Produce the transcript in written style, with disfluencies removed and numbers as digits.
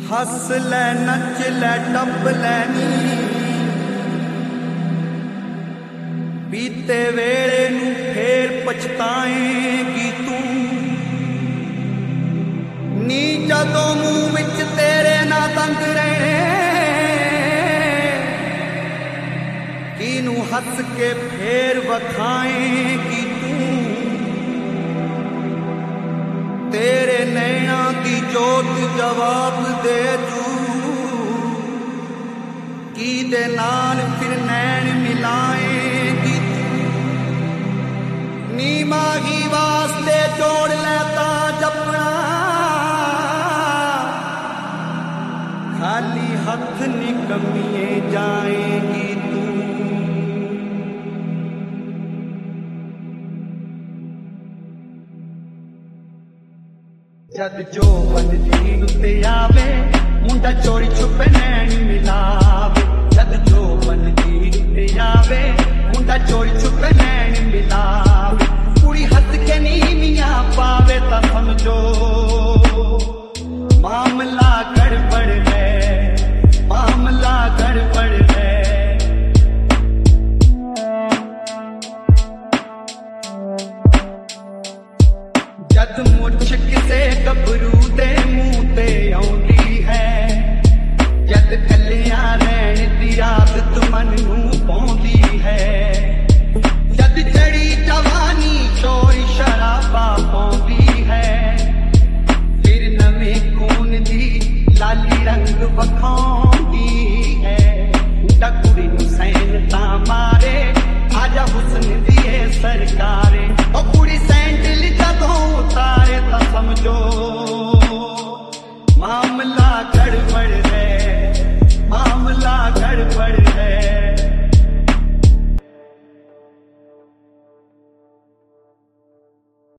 हस लै नच लै टप लैनी बीते वेले नूं फेर पछताएगी तू नी जदों मूंह विच तेरे ना दंद रहने किनू हस के फेर वखाएगी तू तेरे नैना की जोत जवाब दे जू की दे नाल फिर नैन मिलाएगी नी माही वास्ते जोड़ लेता जपना खाली हथ निकमिए जाएगी तू। जद जो बन दीन ते आवे मुंडा चोरी छुपे नैन मिलावे जद जो बन दीन ते आवे मुंडा चोरी छुपे नैन मिलावे कुड़ी हंस के नीमियां पावे ता समझो मामला गड़बड़ है मामला गड़बड़ है। जद मुझ किसे गबरू दे मुंह ते आउंदी है जद कलियां रहन दी आदत मन नूं पाउंदी है जद चढ़ी जवानी शोर शराबा पाउंदी है फिर नवें खून दी लाली रंग वखाउंदी है उड़ा कुड़ी नूं सैन तां मारे आजा हुस्न दी सरकारे ओ कुड़ी सैंडल जदों उतारे तां समझो मामला गड़बड़ है मामला गड़बड़